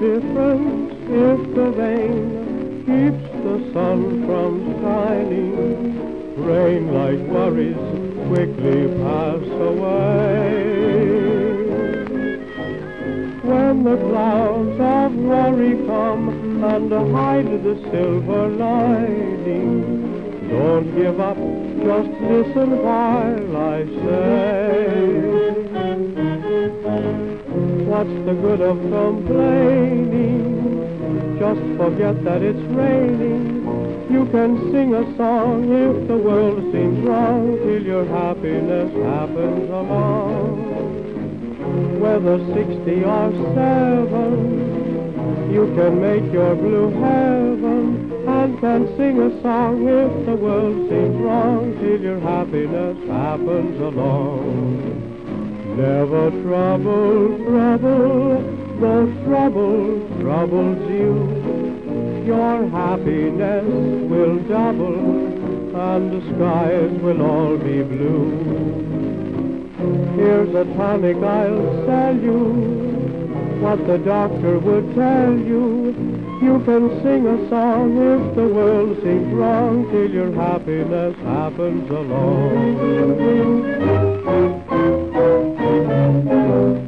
difference if the rain keeps the sun from shining. Rain like worries quickly pass away. When the clouds of worry come and hide the silver lining, don't give up, just listen while I say. What's the good of complaining? Just forget that it's raining. You can sing a song if the world seems wrong, till your happiness happens along. Whether 60 or 7, you can make your blue heaven, and can sing a song if the world seems wrong, till your happiness happens along. Never trouble, though trouble troubles you. Your happiness will double, and the skies will all be blue. Here's a tonic I'll sell you, what the doctor would tell you. You can sing a song if the world seems wrong, till your happiness happens along.